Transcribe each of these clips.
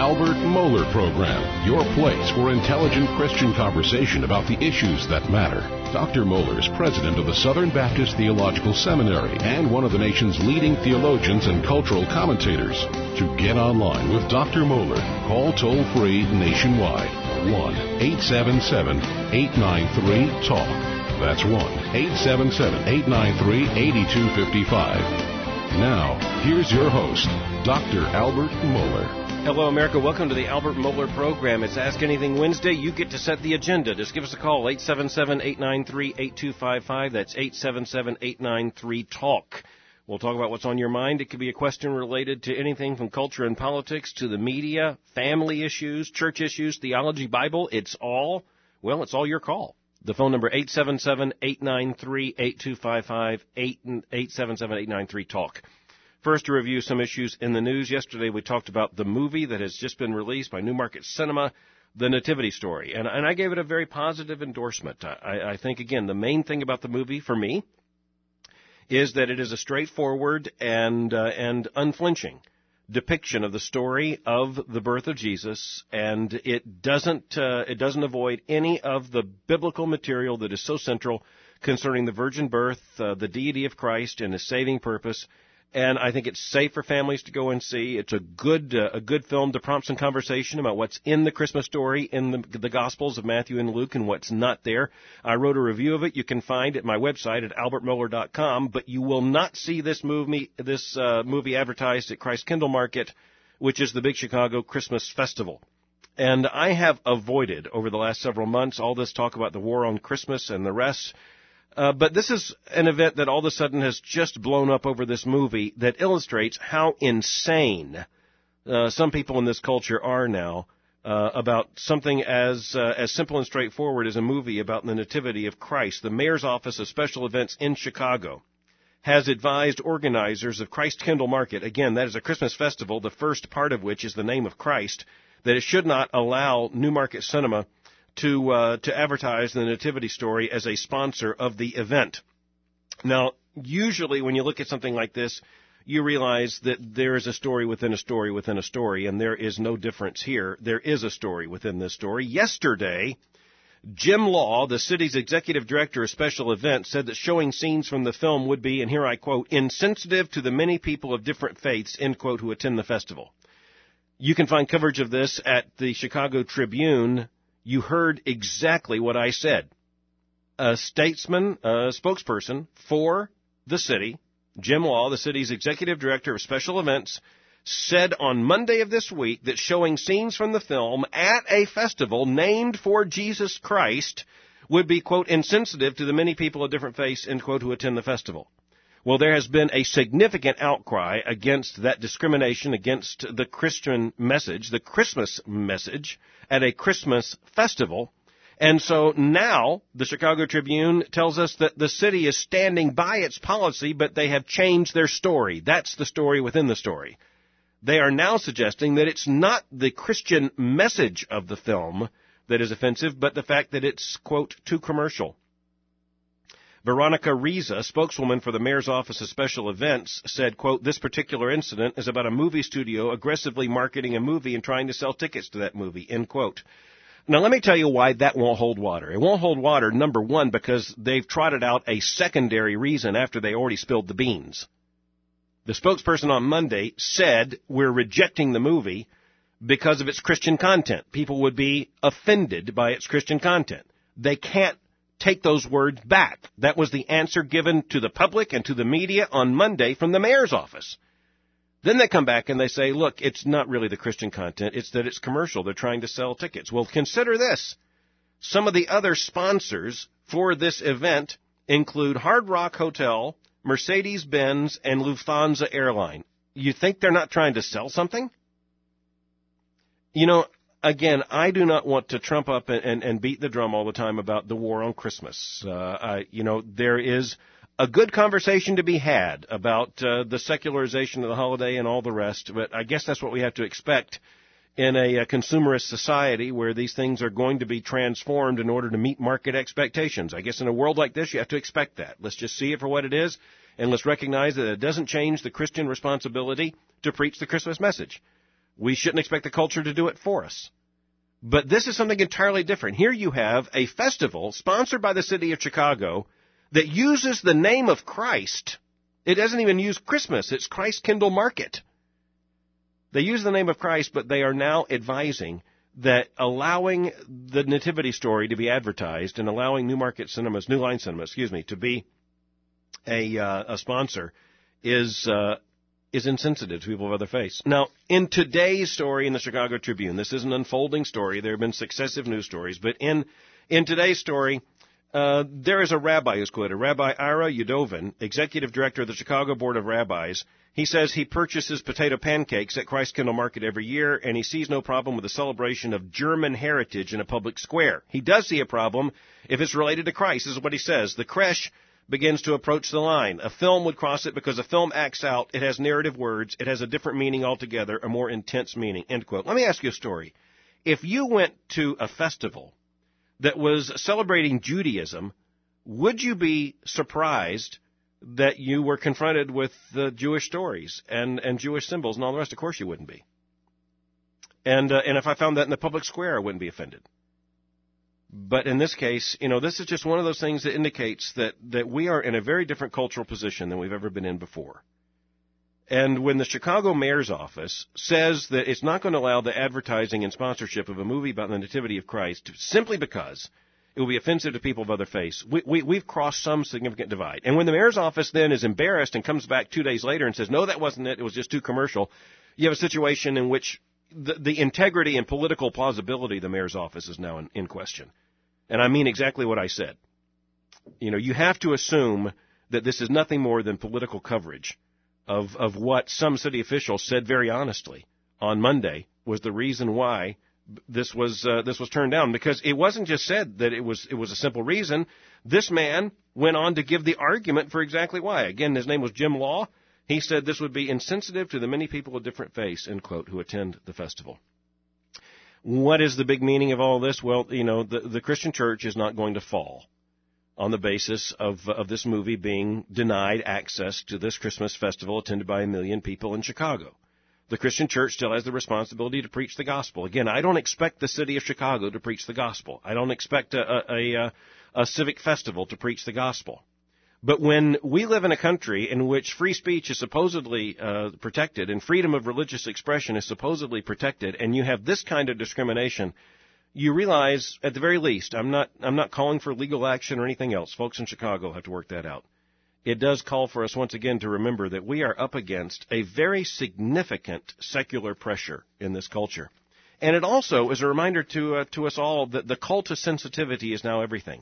Albert Mohler Program, your place for intelligent Christian conversation about the issues that matter. Dr. Mohler is president of the Southern Baptist Theological Seminary and one of the nation's leading theologians and cultural commentators. To get online with Dr. Mohler, call toll-free nationwide, 1-877-893-TALK. That's 1-877-893-8255. Now, here's your host, Dr. Albert Mohler. Hello, America. Welcome to the Albert Mohler Program. It's Ask Anything Wednesday. You get to set the agenda. Just give us a call, 877-893-8255. That's 877-893-TALK. We'll talk about what's on your mind. It could be a question related to anything from culture and politics to the media, family issues, church issues, theology, Bible. It's all your call. The phone number, 877-893-8255, 877-893-TALK. First, to review some issues in the news. Yesterday, we talked about the movie that has just been released by Newmarket Cinema, The Nativity Story. And I gave it a very positive endorsement. I think, again, the main thing about the movie, for me, is that it is a straightforward and unflinching depiction of the story of the birth of Jesus, and it doesn't avoid any of the biblical material that is so central concerning the virgin birth, the deity of Christ, and His saving purpose. And I think it's safe for families to go and see. It's a good film to prompt some conversation about what's in the Christmas story in the Gospels of Matthew and Luke and what's not there. I wrote a review of it. You can find it at my website at albertmohler.com. But you will not see this movie advertised at Christ Kindle Market, which is the big Chicago Christmas festival. And I have avoided over the last several months all this talk about the war on Christmas and the rest. But this is an event that all of a sudden has just blown up over this movie that illustrates how insane some people in this culture are now about something as simple and straightforward as a movie about the nativity of Christ. The Mayor's Office of Special Events in Chicago has advised organizers of Christ Kindle Market, again, that is a Christmas festival, the first part of which is the name of Christ, that it should not allow Newmarket Cinema to advertise the Nativity Story as a sponsor of the event. Now, usually when you look at something like this, you realize that there is a story within a story within a story, and there is no difference here. There is a story within this story. Yesterday, Jim Law, the city's executive director of special events, said that showing scenes from the film would be, and here I quote, insensitive to the many people of different faiths, end quote, who attend the festival. You can find coverage of this at the Chicago Tribune. You heard exactly what I said. A spokesperson for the city, Jim Law, the city's executive director of special events, said on Monday of this week that showing scenes from the film at a festival named for Jesus Christ would be, quote, insensitive to the many people of different faiths, end quote, who attend the festival. Well, there has been a significant outcry against that discrimination against the Christian message, the Christmas message, at a Christmas festival. And so now the Chicago Tribune tells us that the city is standing by its policy, but they have changed their story. That's the story within the story. They are now suggesting that it's not the Christian message of the film that is offensive, but the fact that it's, quote, too commercial. Veronica Riza, spokeswoman for the Mayor's Office of Special Events, said, quote, this particular incident is about a movie studio aggressively marketing a movie and trying to sell tickets to that movie, end quote. Now, let me tell you why that won't hold water. It won't hold water, number one, because they've trotted out a secondary reason after they already spilled the beans. The spokesperson on Monday said we're rejecting the movie because of its Christian content. People would be offended by its Christian content. They can't take those words back. That was the answer given to the public and to the media on Monday from the mayor's office. Then they come back and they say, look, it's not really the Christian content. It's that it's commercial. They're trying to sell tickets. Well, consider this. Some of the other sponsors for this event include Hard Rock Hotel, Mercedes-Benz, and Lufthansa Airline. You think they're not trying to sell something? You know, again, I do not want to trump up and beat the drum all the time about the war on Christmas. There is a good conversation to be had about the secularization of the holiday and all the rest, but I guess that's what we have to expect in a consumerist society where these things are going to be transformed in order to meet market expectations. I guess in a world like this, you have to expect that. Let's just see it for what it is, and let's recognize that it doesn't change the Christian responsibility to preach the Christmas message. We shouldn't expect the culture to do it for us. But this is something entirely different. Here you have a festival sponsored by the city of Chicago that uses the name of Christ. It doesn't even use Christmas. It's Christ Kindle Market. They use the name of Christ, but they are now advising that allowing the Nativity story to be advertised and allowing New Line Cinema, to be a sponsor is insensitive to people of other faiths. Now, in today's story in the Chicago Tribune, this is an unfolding story. There have been successive news stories, but in today's story, there is a rabbi who's quoted, Rabbi Ira Yudovin, executive director of the Chicago Board of Rabbis. He says he purchases potato pancakes at Christ Kindle Market every year, and he sees no problem with the celebration of German heritage in a public square. He does see a problem if it's related to Christ. This is what he says. The creche begins to approach the line. A film would cross it because a film acts out. It has narrative words. It has a different meaning altogether, a more intense meaning, end quote. Let me ask you a story. If you went to a festival that was celebrating Judaism, would you be surprised that you were confronted with the Jewish stories and Jewish symbols and all the rest? Of course you wouldn't be. And if I found that in the public square, I wouldn't be offended. But in this case, this is just one of those things that indicates that we are in a very different cultural position than we've ever been in before. And when the Chicago mayor's office says that it's not going to allow the advertising and sponsorship of a movie about the Nativity of Christ simply because it will be offensive to people of other faiths, we've crossed some significant divide. And when the mayor's office then is embarrassed and comes back 2 days later and says, no, that wasn't it, it was just too commercial, you have a situation in which the integrity and political plausibility of the mayor's office is now in question. And I mean exactly what I said. You have to assume that this is nothing more than political coverage of what some city officials said very honestly on Monday was the reason why this was turned down, because it wasn't just said that it was a simple reason. This man went on to give the argument for exactly why. Again, his name was Jim Law. He said this would be insensitive to the many people of different faiths, end quote, who attend the festival. What is the big meaning of all this? Well, the Christian church is not going to fall on the basis of this movie being denied access to this Christmas festival attended by 1 million people in Chicago. The Christian church still has the responsibility to preach the gospel. Again, I don't expect the city of Chicago to preach the gospel. I don't expect a civic festival to preach the gospel. But when we live in a country in which free speech is supposedly protected and freedom of religious expression is supposedly protected, and you have this kind of discrimination, you realize, at the very least, I'm not calling for legal action or anything else. Folks in Chicago have to work that out. It does call for us once again to remember that we are up against a very significant secular pressure in this culture. And it also is a reminder to us all that the cult of sensitivity is now everything.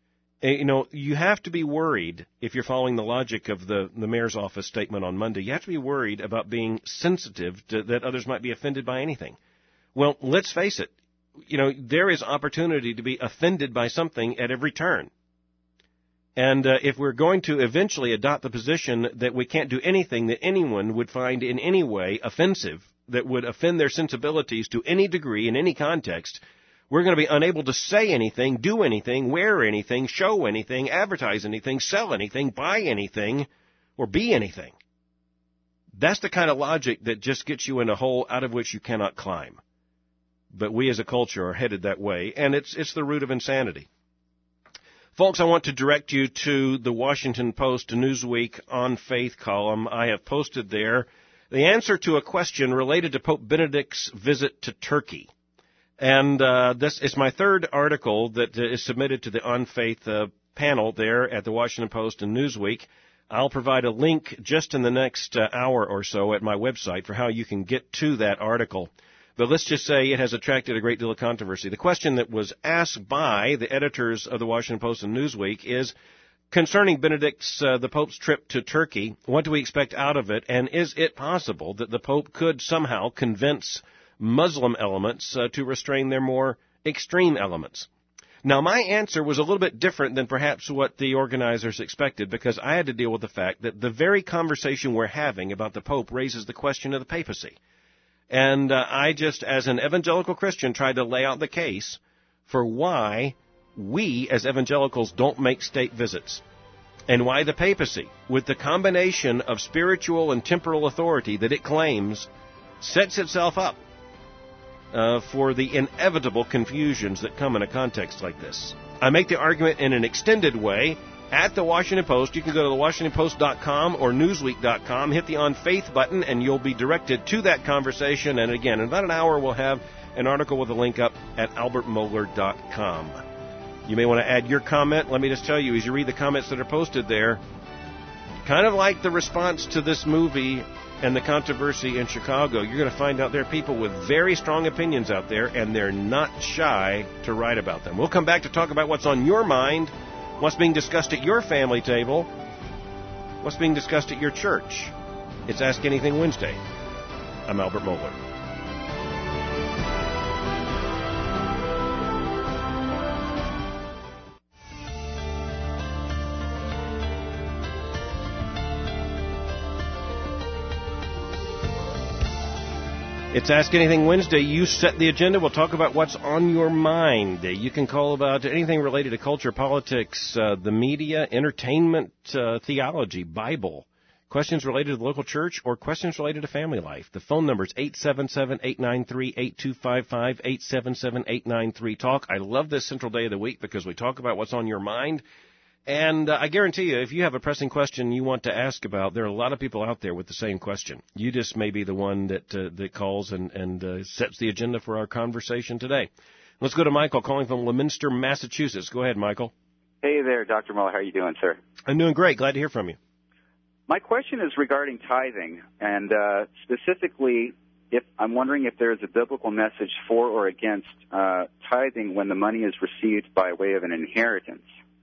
You have to be worried, if you're following the logic of the mayor's office statement on Monday, you have to be worried about being sensitive to that others might be offended by anything. Well, let's face it. There is opportunity to be offended by something at every turn. And if we're going to eventually adopt the position that we can't do anything that anyone would find in any way offensive, that would offend their sensibilities to any degree in any context, we're going to be unable to say anything, do anything, wear anything, show anything, advertise anything, sell anything, buy anything, or be anything. That's the kind of logic that just gets you in a hole out of which you cannot climb. But we as a culture are headed that way, and it's the root of insanity. Folks, I want to direct you to the Washington Post Newsweek On Faith column. I have posted there the answer to a question related to Pope Benedict's visit to Turkey. And this is my third article that is submitted to the On Faith panel there at the Washington Post and Newsweek. I'll provide a link just in the next hour or so at my website for how you can get to that article. But let's just say it has attracted a great deal of controversy. The question that was asked by the editors of the Washington Post and Newsweek is concerning Benedict's, the Pope's trip to Turkey. What do we expect out of it? And is it possible that the Pope could somehow convince Muslim elements to restrain their more extreme elements? Now, my answer was a little bit different than perhaps what the organizers expected, because I had to deal with the fact that the very conversation we're having about the Pope raises the question of the papacy. And I just, as an evangelical Christian, tried to lay out the case for why we, as evangelicals, don't make state visits, and why the papacy, with the combination of spiritual and temporal authority that it claims, sets itself up for the inevitable confusions that come in a context like this. I make the argument in an extended way at the Washington Post. You can go to thewashingtonpost.com or newsweek.com, hit the On Faith button, and you'll be directed to that conversation. And again, in about an hour, we'll have an article with a link up at albertmohler.com. You may want to add your comment. Let me just tell you, as you read the comments that are posted there, kind of like the response to this movie and the controversy in Chicago, you're going to find out there are people with very strong opinions out there, and they're not shy to write about them. We'll come back to talk about what's on your mind, what's being discussed at your family table, what's being discussed at your church. It's Ask Anything Wednesday. I'm Albert Mohler. It's Ask Anything Wednesday. You set the agenda. We'll talk about what's on your mind. You can call about anything related to culture, politics, the media, entertainment, theology, Bible, questions related to the local church, or questions related to family life. The phone number is 877-893-8255, 877-893-TALK. I love this central day of the week because we talk about what's on your mind. And I guarantee you, if you have a pressing question you want to ask about, there are a lot of people out there with the same question. You just may be the one that calls and sets the agenda for our conversation today. Let's go to Michael calling from Leominster, Massachusetts. Go ahead, Michael. Hey there, Dr. Mohler. How are you doing, sir? I'm doing great. Glad to hear from you. My question is regarding tithing, and specifically, I'm wondering if there is a biblical message for or against tithing when the money is received by way of an inheritance.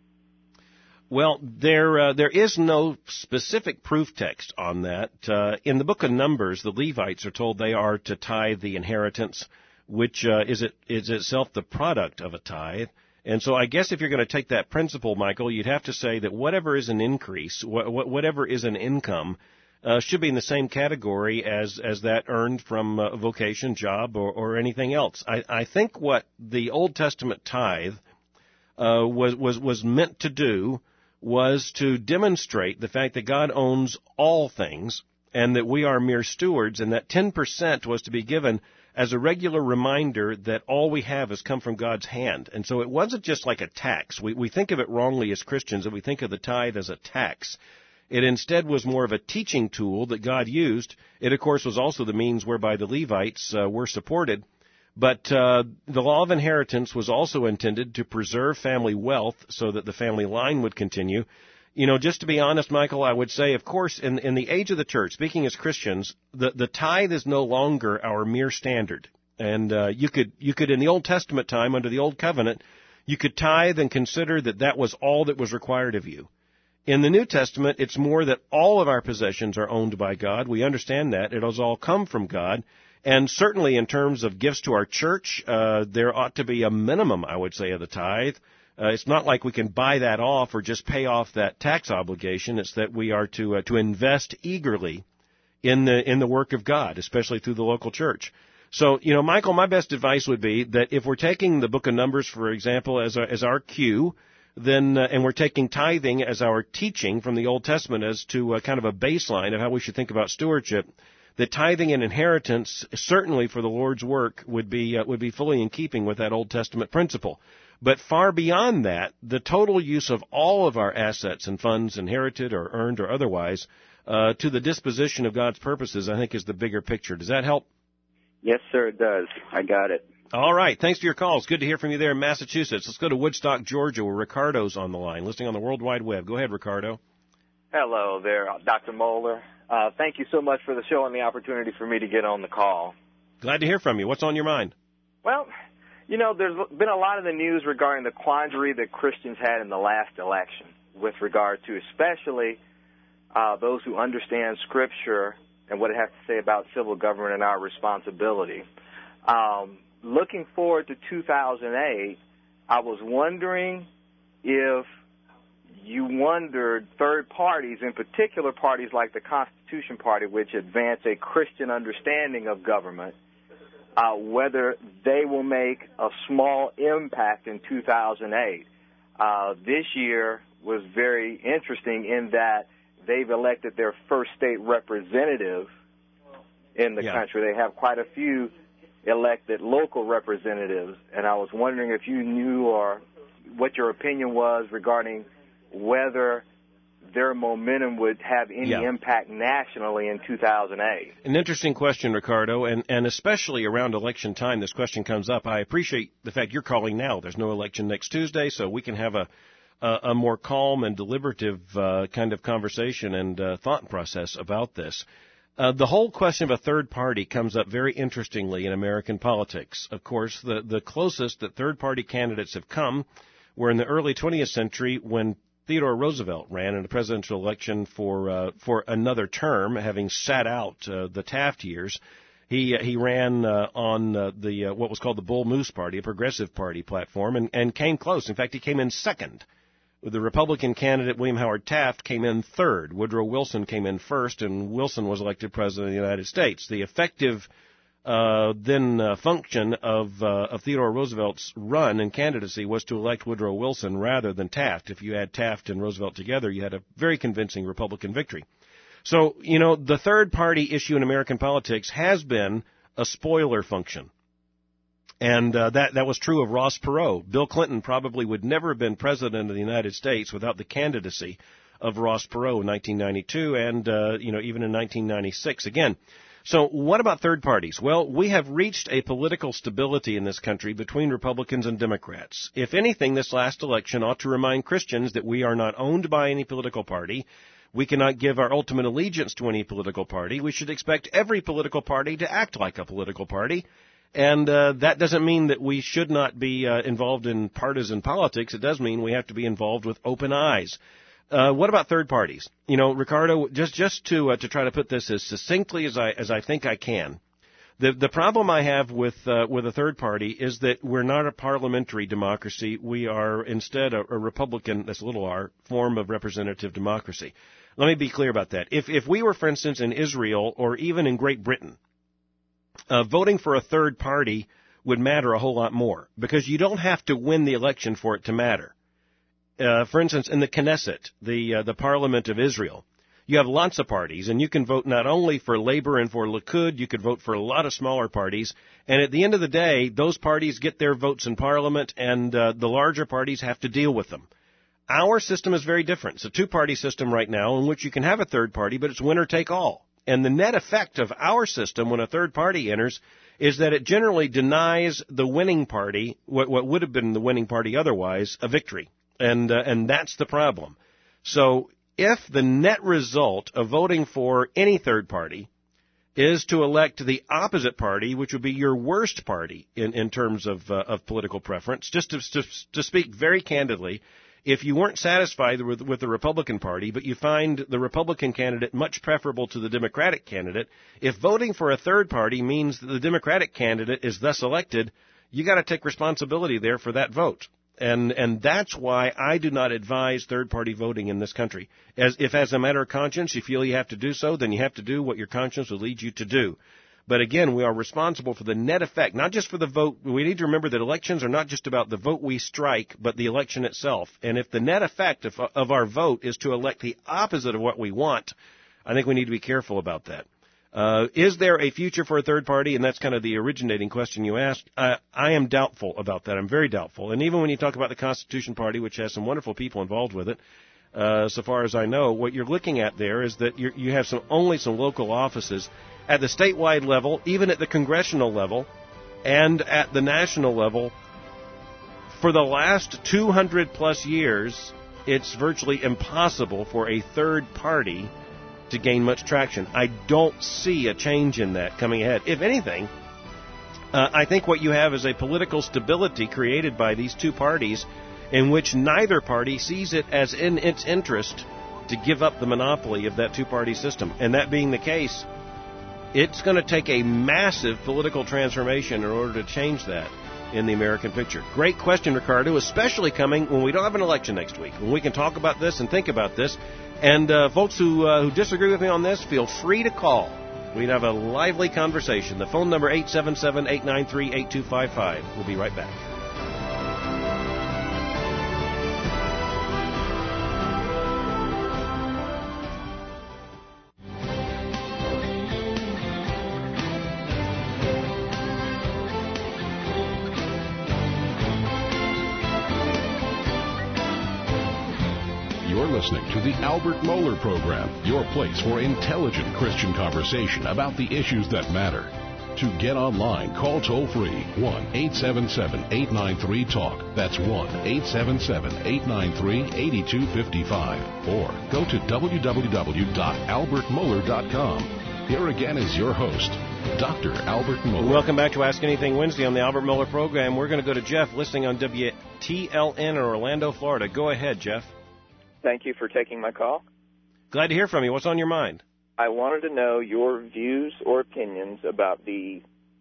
Well, there is no specific proof text on that. In the book of Numbers, the Levites are told they are to tithe the inheritance, which is itself the product of a tithe. And so I guess if you're going to take that principle, Michael, you'd have to say that whatever is an increase, whatever is an income, should be in the same category as that earned from a vocation, job, or anything else. I think what the Old Testament tithe was meant to do was to demonstrate the fact that God owns all things and that we are mere stewards, and that 10% was to be given as a regular reminder that all we have has come from God's hand. And so it wasn't just like a tax. We think of it wrongly as Christians, that we think of the tithe as a tax. It instead was more of a teaching tool that God used. It, of course, was also the means whereby the Levites were supported. But the law of inheritance was also intended to preserve family wealth so that the family line would continue. You know, just to be honest, Michael, I would say, of course, in the age of the church, speaking as Christians, the tithe is no longer our mere standard. And you could in the Old Testament time, under the Old Covenant, you could tithe and consider that was all that was required of you. In the New Testament, it's more that all of our possessions are owned by God. We understand that. It has all come from God. And certainly in terms of gifts to our church, there ought to be a minimum, I would say, of the tithe. It's not like we can buy that off or just pay off that tax obligation. It's that we are to invest eagerly in the work of God, especially through the local church. So, you know, Michael, my best advice would be that if we're taking the book of Numbers, for example, as our cue, then and we're taking tithing as our teaching from the Old Testament as to kind of a baseline of how we should think about stewardship, that tithing and inheritance, certainly for the Lord's work, would be fully in keeping with that Old Testament principle. But far beyond that, the total use of all of our assets and funds, inherited or earned or otherwise, to the disposition of God's purposes, I think is the bigger picture. Does that help? Yes, sir, it does. I got it. All right. Thanks for your call. It's good to hear from you there in Massachusetts. Let's go to Woodstock, Georgia, where Ricardo's on the line, listening on the World Wide Web. Go ahead, Ricardo. Hello there, Dr. Mohler. Thank you so much for the show and the opportunity for me to get on the call. Glad to hear from you. What's on your mind? Well, you know, there's been a lot of the news regarding the quandary that Christians had in the last election with regard to especially those who understand Scripture and what it has to say about civil government and our responsibility. Looking forward to 2008, I was wondering if you wondered third parties, in particular parties like the Constitution Party, which advance a Christian understanding of government, whether they will make a small impact in 2008. This year was very interesting in that they've elected their first state representative in the country. They have quite a few elected local representatives, and I was wondering if you knew or what your opinion was regarding whether their momentum would have any impact nationally in 2008. An interesting question, Ricardo, and especially around election time, this question comes up. I appreciate the fact you're calling now. There's no election next Tuesday, so we can have a more calm and deliberative kind of conversation and thought process about this. The whole question of a third party comes up very interestingly in American politics. Of course, the closest that third-party candidates have come were in the early 20th century when Theodore Roosevelt ran in a presidential election for another term, having sat out the Taft years. He ran on the what was called the Bull Moose Party, a progressive party platform, and came close. In fact, he came in second. The Republican candidate, William Howard Taft, came in third. Woodrow Wilson came in first, and Wilson was elected president of the United States. The effective function of Theodore Roosevelt's run and candidacy was to elect Woodrow Wilson rather than Taft. If you had Taft and Roosevelt together, you had a very convincing Republican victory. So, the third party issue in American politics has been a spoiler function. And that was true of Ross Perot. Bill Clinton probably would never have been president of the United States without the candidacy of Ross Perot in 1992 and, even in 1996. Again, so what about third parties? Well, we have reached a political stability in this country between Republicans and Democrats. If anything, this last election ought to remind Christians that we are not owned by any political party. We cannot give our ultimate allegiance to any political party. We should expect every political party to act like a political party. And that doesn't mean that we should not be involved in partisan politics. It does mean we have to be involved with open eyes. What about third parties? Ricardo, just to try to put this as succinctly as I think I can, the problem I have with a third party is that we're not a parliamentary democracy. We are instead a Republican, that's a little r, form of representative democracy. Let me be clear about that. If we were, for instance, in Israel or even in Great Britain, voting for a third party would matter a whole lot more because you don't have to win the election for it to matter. For instance, in the Knesset, the Parliament of Israel, you have lots of parties, and you can vote not only for Labor and for Likud, you could vote for a lot of smaller parties, and at the end of the day, those parties get their votes in Parliament, and the larger parties have to deal with them. Our system is very different. It's a two-party system right now in which you can have a third party, but it's winner take all. And the net effect of our system when a third party enters is that it generally denies the winning party, what would have been the winning party otherwise, a victory. And that's the problem. So if the net result of voting for any third party is to elect the opposite party, which would be your worst party in terms of political preference, just to speak very candidly, if you weren't satisfied with the Republican Party, but you find the Republican candidate much preferable to the Democratic candidate, if voting for a third party means that the Democratic candidate is thus elected, you got to take responsibility there for that vote. And that's why I do not advise third-party voting in this country. If as a matter of conscience you feel you have to do so, then you have to do what your conscience will lead you to do. But again, we are responsible for the net effect, not just for the vote. We need to remember that elections are not just about the vote we strike, but the election itself. And if the net effect of our vote is to elect the opposite of what we want, I think we need to be careful about that. Is there a future for a third party? And that's kind of the originating question you asked. I am doubtful about that. I'm very doubtful. And even when you talk about the Constitution Party, which has some wonderful people involved with it, so far as I know, what you're looking at there is that you have only some local offices at the statewide level, even at the congressional level, and at the national level. For the last 200-plus years, it's virtually impossible for a third party to gain much traction. I don't see a change in that coming ahead. If anything, I think what you have is a political stability created by these two parties in which neither party sees it as in its interest to give up the monopoly of that two-party system. And that being the case, it's going to take a massive political transformation in order to change that in the American picture. Great question, Ricardo, especially coming when we don't have an election next week, when we can talk about this and think about this. And folks who disagree with me on this, feel free to call. We'd have a lively conversation. The phone number 877-893-8255. We'll be right back. You're listening to the Albert Mohler Program, your place for intelligent Christian conversation about the issues that matter. To get online, call toll-free 1-877-893-TALK. That's 1-877-893-8255. Or go to www.albertmohler.com. Here again is your host, Dr. Albert Mohler. Welcome back to Ask Anything Wednesday on the Albert Mohler Program. We're going to go to Jeff, listening on WTLN in Orlando, Florida. Go ahead, Jeff. Thank you for taking my call. Glad to hear from you. What's on your mind? I wanted to know your views or opinions about the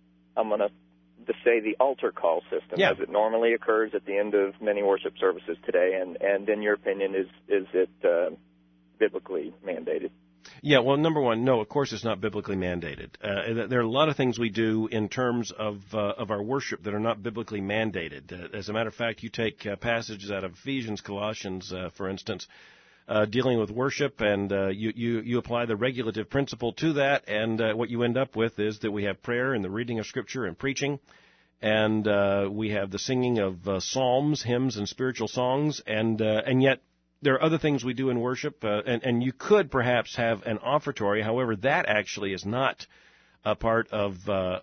altar call system as it normally occurs at the end of many worship services today, and in your opinion, is it biblically mandated? Yeah, well, number one, no, of course it's not biblically mandated. There are a lot of things we do in terms of our worship that are not biblically mandated. As a matter of fact, you take passages out of Ephesians, Colossians, for instance, dealing with worship, and you apply the regulative principle to that, and what you end up with is that we have prayer and the reading of Scripture and preaching, and we have the singing of psalms, hymns, and spiritual songs, and yet there are other things we do in worship, and you could perhaps have an offertory. However, that actually is not a part of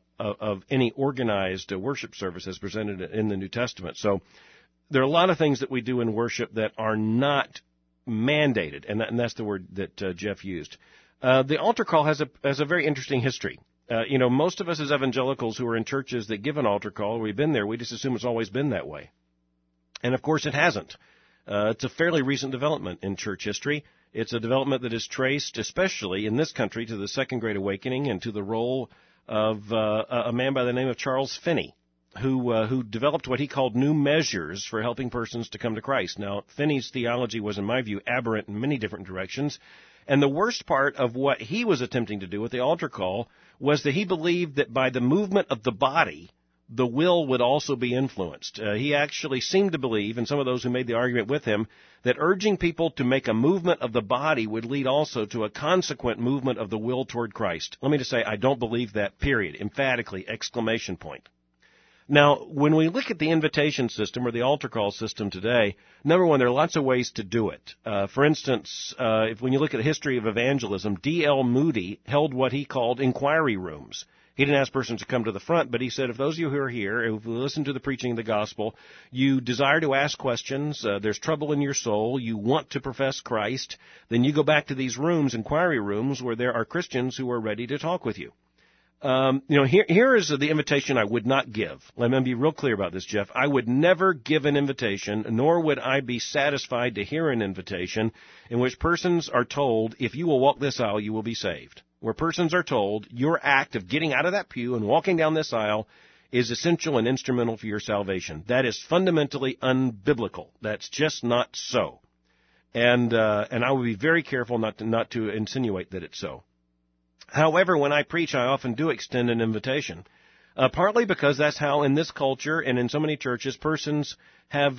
any organized worship service as presented in the New Testament. So there are a lot of things that we do in worship that are not mandated, and that's the word that Jeff used. The altar call has a very interesting history. Most of us as evangelicals who are in churches that give an altar call, we've been there, we just assume it's always been that way. And, of course, it hasn't. It's a fairly recent development in church history. It's a development that is traced, especially in this country, to the Second Great Awakening and to the role of a man by the name of Charles Finney, who developed what he called new measures for helping persons to come to Christ. Now, Finney's theology was, in my view, aberrant in many different directions. And the worst part of what he was attempting to do with the altar call was that he believed that by the movement of the body, the will would also be influenced. He actually seemed to believe, and some of those who made the argument with him, that urging people to make a movement of the body would lead also to a consequent movement of the will toward Christ. Let me just say, I don't believe that, period. Emphatically, exclamation point. Now, when we look at the invitation system or the altar call system today, number one, there are lots of ways to do it. For instance, when you look at the history of evangelism, D.L. Moody held what he called inquiry rooms. He didn't ask persons to come to the front, but he said, if those of you who are here, who listen to the preaching of the gospel, you desire to ask questions, there's trouble in your soul, you want to profess Christ, then you go back to these rooms, inquiry rooms, where there are Christians who are ready to talk with you. Here is the invitation I would not give. Let me be real clear about this, Jeff. I would never give an invitation, nor would I be satisfied to hear an invitation in which persons are told, if you will walk this aisle, you will be saved. Where persons are told, your act of getting out of that pew and walking down this aisle is essential and instrumental for your salvation. That is fundamentally unbiblical. That's just not so. And I would be very careful not to insinuate that it's so. However, when I preach, I often do extend an invitation, partly because that's how in this culture and in so many churches persons have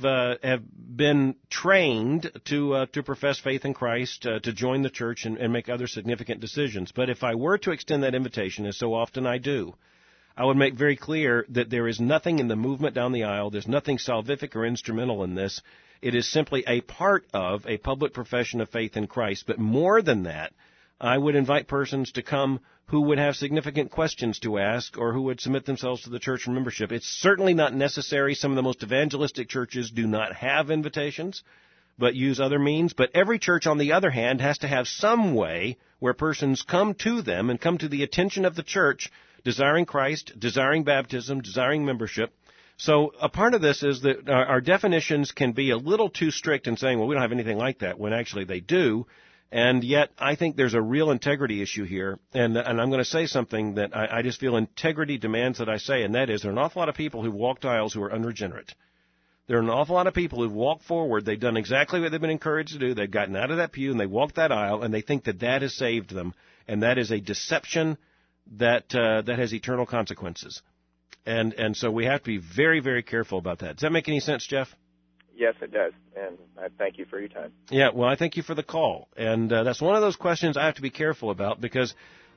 been trained to profess faith in Christ, to join the church and make other significant decisions. But if I were to extend that invitation, as so often I do, I would make very clear that there is nothing in the movement down the aisle. There's nothing salvific or instrumental in this. It is simply a part of a public profession of faith in Christ. But more than that, I would invite persons to come who would have significant questions to ask or who would submit themselves to the church for membership. It's certainly not necessary. Some of the most evangelistic churches do not have invitations, but use other means. But every church, on the other hand, has to have some way where persons come to them and come to the attention of the church, desiring Christ, desiring baptism, desiring membership. So a part of this is that our definitions can be a little too strict in saying, well, we don't have anything like that, when actually they do. And yet, I think there's a real integrity issue here, and I'm going to say something that I just feel integrity demands that I say, and that is there are an awful lot of people who've walked aisles who are unregenerate. There are an awful lot of people who've walked forward, they've done exactly what they've been encouraged to do, they've gotten out of that pew and they walked that aisle, and they think that that has saved them, and that is a deception that has eternal consequences. And so we have to be very, very careful about that. Does that make any sense, Jeff? Yes, it does, and I thank you for your time. Yeah, well, I thank you for the call. And that's one of those questions I have to be careful about because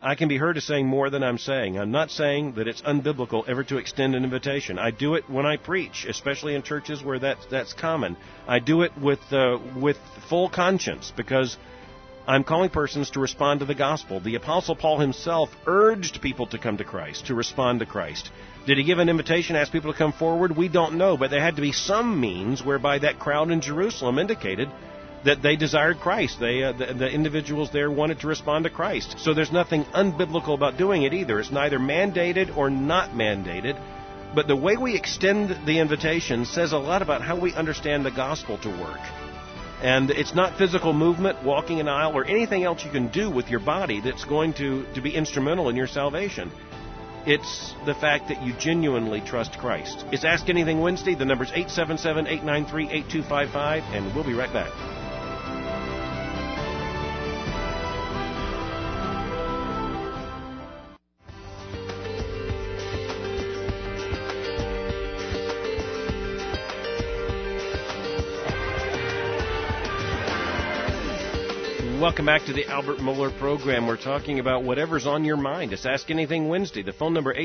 I can be heard as saying more than I'm saying. I'm not saying that it's unbiblical ever to extend an invitation. I do it when I preach, especially in churches where that's common. I do it with full conscience because I'm calling persons to respond to the gospel. The Apostle Paul himself urged people to come to Christ, to respond to Christ. Did he give an invitation, ask people to come forward? We don't know, but there had to be some means whereby that crowd in Jerusalem indicated that they desired Christ. The individuals there wanted to respond to Christ. So there's nothing unbiblical about doing it either. It's neither mandated or not mandated. But the way we extend the invitation says a lot about how we understand the gospel to work. And it's not physical movement, walking an aisle, or anything else you can do with your body that's going to be instrumental in your salvation. It's the fact that you genuinely trust Christ. It's Ask Anything Wednesday. The number's 877-893-8255, and we'll be right back. Welcome back to the Albert Mohler program. We're talking about whatever's on your mind. It's Ask Anything Wednesday. The phone number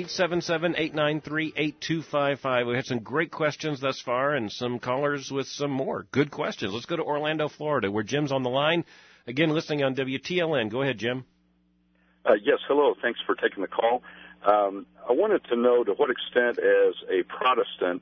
877-893-8255. We had some great questions thus far and some callers with some more good questions. Let's go to Orlando, Florida, where Jim's on the line. Again, listening on WTLN. Go ahead, Jim. Yes, hello. Thanks for taking the call. I wanted to know to what extent, as a Protestant,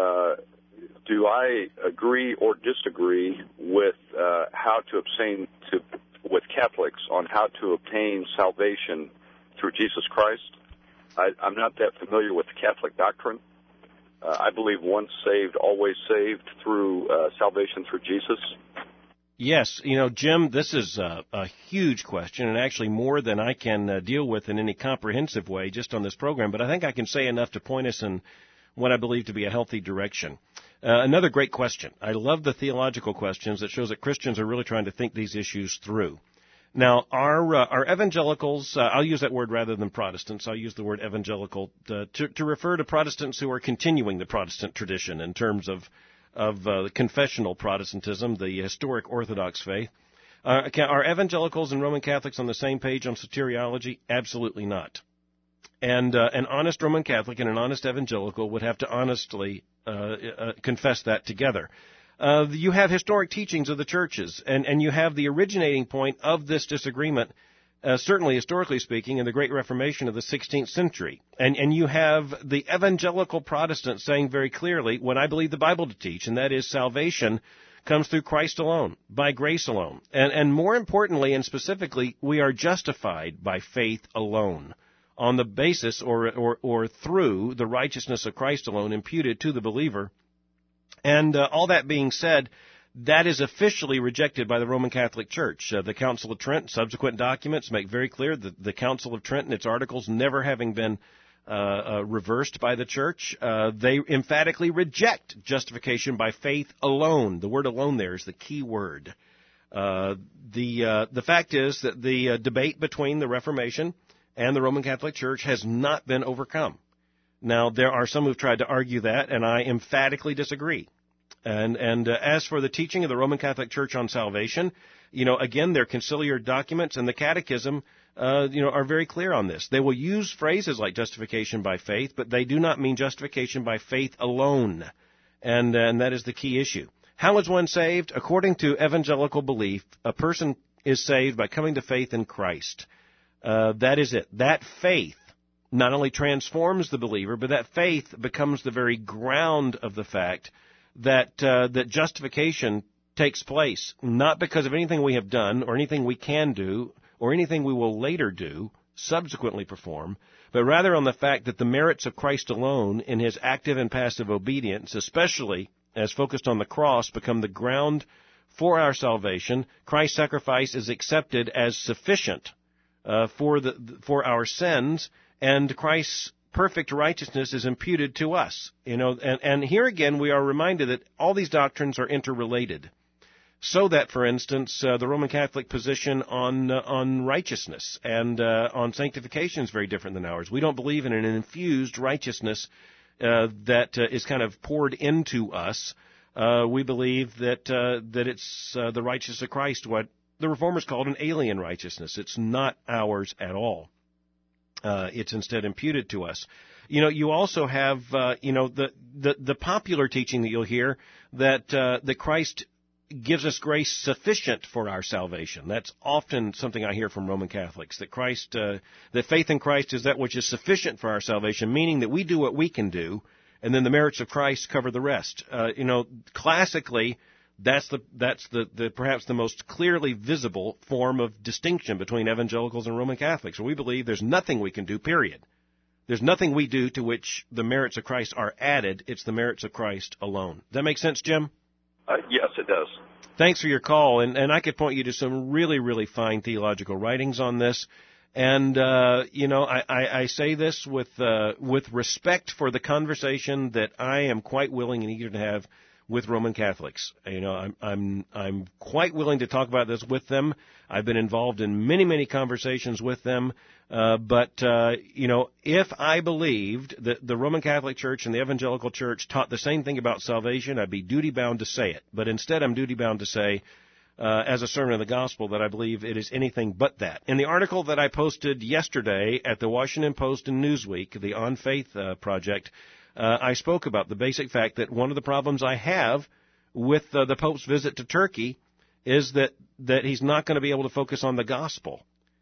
do I agree or disagree with how to obtain with Catholics on how to obtain salvation through Jesus Christ? I'm not that familiar with the Catholic doctrine. I believe once saved, always saved through salvation through Jesus. Yes, Jim, this is a huge question, and actually more than I can deal with in any comprehensive way just on this program, but I think I can say enough to point us in what I believe to be a healthy direction. Another great question. I love the theological questions that shows that Christians are really trying to think these issues through. Now, our evangelicals, I'll use that word rather than Protestants. I'll use the word evangelical to refer to Protestants who are continuing the Protestant tradition in terms of confessional Protestantism, the historic Orthodox faith. Are evangelicals and Roman Catholics on the same page on soteriology? Absolutely not. And an honest Roman Catholic and an honest evangelical would have to honestly confess that together. You have historic teachings of the churches, and you have the originating point of this disagreement, certainly historically speaking, in the Great Reformation of the 16th century. And you have the evangelical Protestants saying very clearly what I believe the Bible to teach, and that is salvation comes through Christ alone, by grace alone. And more importantly and specifically, we are justified by faith alone, on the basis or through the righteousness of Christ alone imputed to the believer. And all that being said, that is officially rejected by the Roman Catholic Church. The Council of Trent, subsequent documents make very clear that the Council of Trent and its articles never having been reversed by the Church, they emphatically reject justification by faith alone. The word alone there is the key word. The fact is that the debate between the Reformation and the Roman Catholic Church has not been overcome. Now, there are some who've tried to argue that, and I emphatically disagree. And as for the teaching of the Roman Catholic Church on salvation, again, their conciliar documents and the catechism, are very clear on this. They will use phrases like justification by faith, but they do not mean justification by faith alone. And that is the key issue. How is one saved? According to evangelical belief, a person is saved by coming to faith in Christ. That is it. That faith not only transforms the believer, but that faith becomes the very ground of the fact that justification takes place, not because of anything we have done or anything we can do or anything we will later do, subsequently perform, but rather on the fact that the merits of Christ alone in his active and passive obedience, especially as focused on the cross, become the ground for our salvation. Christ's sacrifice is accepted as sufficient for our sins, and Christ's perfect righteousness is imputed to us. And here again we are reminded that all these doctrines are interrelated. So that, for instance, the Roman Catholic position on righteousness and on sanctification is very different than ours. We don't believe in an infused righteousness that is kind of poured into us. We believe that it's the righteousness of Christ, what the Reformers called an alien righteousness. It's not ours at all. It's instead imputed to us. You also have, the popular teaching that you'll hear that Christ gives us grace sufficient for our salvation. That's often something I hear from Roman Catholics, that faith in Christ is that which is sufficient for our salvation, meaning that we do what we can do, and then the merits of Christ cover the rest. Classically, that's the perhaps the most clearly visible form of distinction between evangelicals and Roman Catholics. We believe there's nothing we can do, period. There's nothing we do to which the merits of Christ are added. It's the merits of Christ alone. Does that make sense, Jim? Yes, it does. Thanks for your call, and I could point you to some really, really fine theological writings on this. And I say this with respect for the conversation that I am quite willing and eager to have with Roman Catholics. I'm quite willing to talk about this with them. I've been involved in many, many conversations with them. But if I believed that the Roman Catholic Church and the Evangelical Church taught the same thing about salvation, I'd be duty-bound to say it. But instead, I'm duty-bound to say, as a sermon of the gospel, that I believe it is anything but that. In the article that I posted yesterday at the Washington Post and Newsweek, the On Faith project, I spoke about the basic fact that one of the problems I have with the Pope's visit to Turkey is that he's not going to be able to focus on the gospel.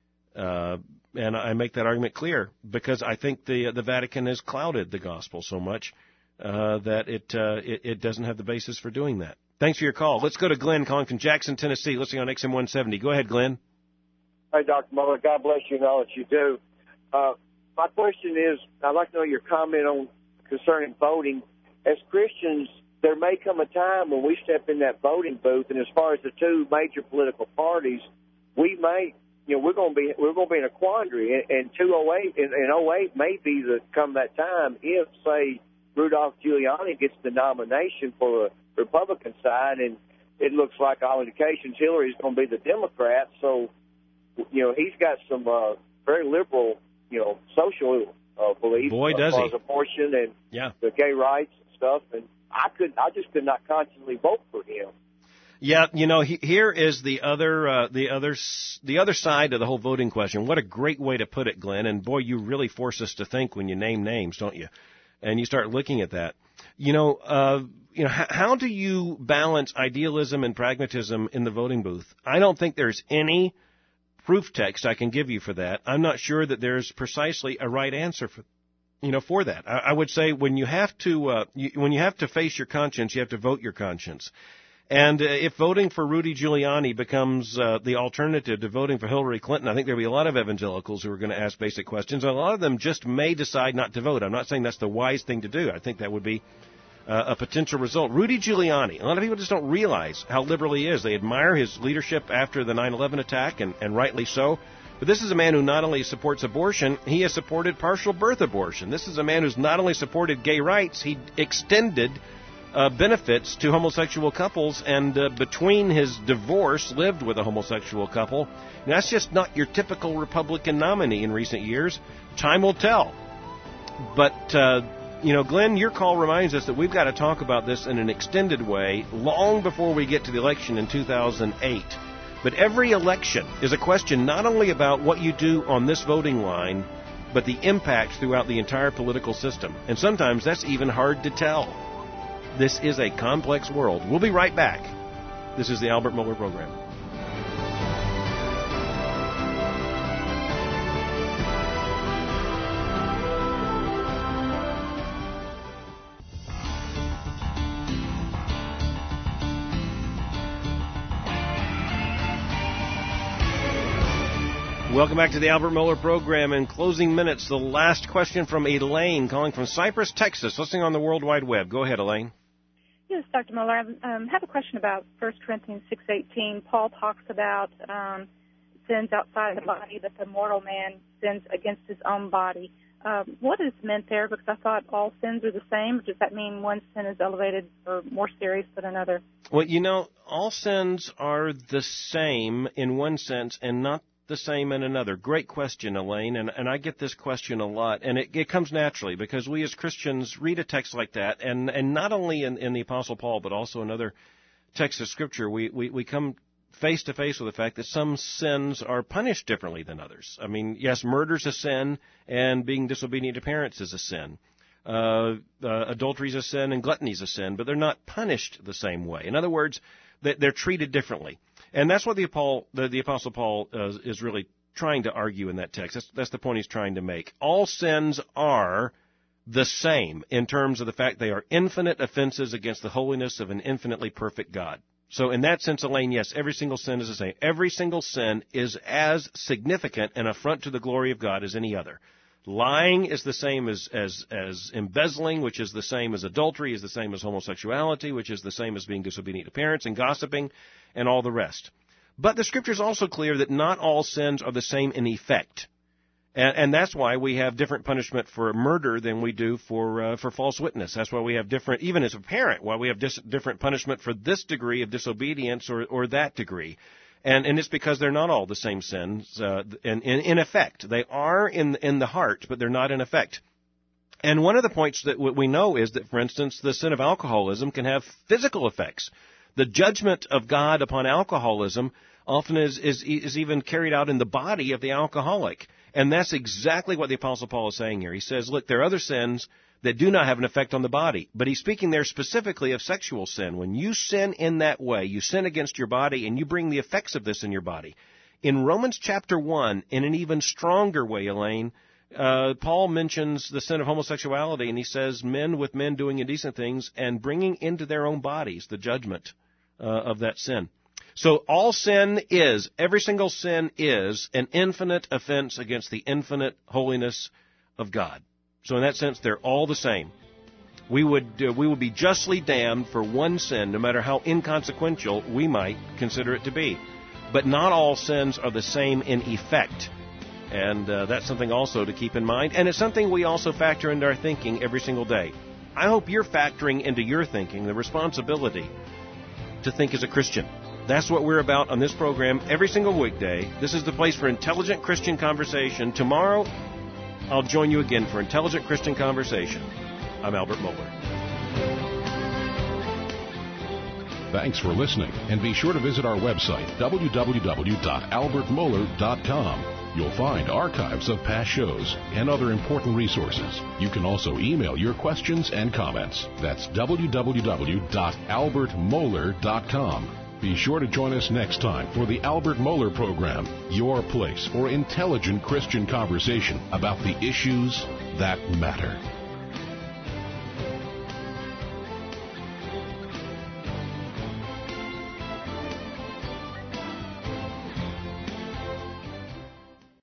And I make that argument clear because I think the Vatican has clouded the gospel so much that it doesn't have the basis for doing that. Thanks for your call. Let's go to Glenn calling from Jackson, Tennessee, listening on XM 170. Go ahead, Glenn. Hey, Dr. Muller. God bless you and all that you do. My question is, I'd like to know your comment on concerning voting. As Christians, there may come a time when we step in that voting booth, and as far as the two major political parties, we may, we're going to be in a quandary. And 08 may be come that time if, say, Rudolph Giuliani gets the nomination for the Republican side, and it looks like all indications Hillary's going to be the Democrat. So, he's got some very liberal, social beliefs as far as abortion and the gay rights and stuff. And I just could not consciously vote for him. Yeah, here is the other side of the whole voting question. What a great way to put it, Glenn. And boy, you really force us to think when you name names, don't you? And you start looking at that. How do you balance idealism and pragmatism in the voting booth? I don't think there's any proof text I can give you for that. I'm not sure that there's precisely a right answer for that. I would say when you have to face your conscience, you have to vote your conscience. And if voting for Rudy Giuliani becomes the alternative to voting for Hillary Clinton, I think there'll be a lot of evangelicals who are going to ask basic questions. And a lot of them just may decide not to vote. I'm not saying that's the wise thing to do. I think that would be a potential result. Rudy Giuliani, a lot of people just don't realize how liberal he is. They admire his leadership after the 9/11 attack, and rightly so. But this is a man who not only supports abortion, he has supported partial birth abortion. This is a man who's not only supported gay rights, he extended benefits to homosexual couples, and between his divorce, lived with a homosexual couple. And that's just not your typical Republican nominee in recent years. Time will tell. But, Glenn, your call reminds us that we've got to talk about this in an extended way long before we get to the election in 2008. But every election is a question not only about what you do on this voting line, but the impact throughout the entire political system. And sometimes that's even hard to tell. This is a complex world. We'll be right back. This is the Albert Mohler Program. Welcome back to the Albert Mohler Program. In closing minutes, the last question from Elaine, calling from Cypress, Texas, listening on the World Wide Web. Go ahead, Elaine. Yes, Dr. Mohler, I have a question about 1 Corinthians 6:18. Paul talks about sins outside the body, that the mortal man sins against his own body. What is meant there? Because I thought all sins are the same. Does that mean one sin is elevated or more serious than another? Well, all sins are the same in one sense and not the same in another. Great question, Elaine, and I get this question a lot, and it comes naturally because we as Christians read a text like that, and not only in the Apostle Paul, but also in other texts of Scripture, we come face to face with the fact that some sins are punished differently than others. I mean, yes, murder's a sin, and being disobedient to parents is a sin. Adultery's a sin, and gluttony's a sin, but they're not punished the same way. In other words, they're treated differently. And that's what the Apostle Paul is really trying to argue in that text. That's the point he's trying to make. All sins are the same in terms of the fact they are infinite offenses against the holiness of an infinitely perfect God. So in that sense, Elaine, yes, every single sin is the same. Every single sin is as significant an affront to the glory of God as any other. Lying is the same as embezzling, which is the same as adultery, is the same as homosexuality, which is the same as being disobedient to parents, and gossiping, and all the rest. But the Scripture is also clear that not all sins are the same in effect. And that's why we have different punishment for murder than we do for false witness. That's why we have different, even as a parent, why we have different punishment for this degree of disobedience or that degree. And it's because they're not all the same sins in effect. They are in the heart, but they're not in effect. And one of the points that we know is that, for instance, the sin of alcoholism can have physical effects. The judgment of God upon alcoholism often is even carried out in the body of the alcoholic. And that's exactly what the Apostle Paul is saying here. He says, look, there are other sins that do not have an effect on the body. But he's speaking there specifically of sexual sin. When you sin in that way, you sin against your body, and you bring the effects of this in your body. In Romans chapter 1, in an even stronger way, Elaine, Paul mentions the sin of homosexuality, and he says men with men doing indecent things and bringing into their own bodies the judgment of that sin. So all sin is, every single sin is an infinite offense against the infinite holiness of God. So in that sense, they're all the same. We would be justly damned for one sin, no matter how inconsequential we might consider it to be. But not all sins are the same in effect. And that's something also to keep in mind. And it's something we also factor into our thinking every single day. I hope you're factoring into your thinking the responsibility to think as a Christian. That's what we're about on this program every single weekday. This is the place for intelligent Christian conversation. Tomorrow, I'll join you again for Intelligent Christian Conversation. I'm Albert Mohler. Thanks for listening, and be sure to visit our website, www.albertmohler.com. You'll find archives of past shows and other important resources. You can also email your questions and comments. That's www.albertmohler.com. Be sure to join us next time for the Albert Mohler Program, your place for intelligent Christian conversation about the issues that matter.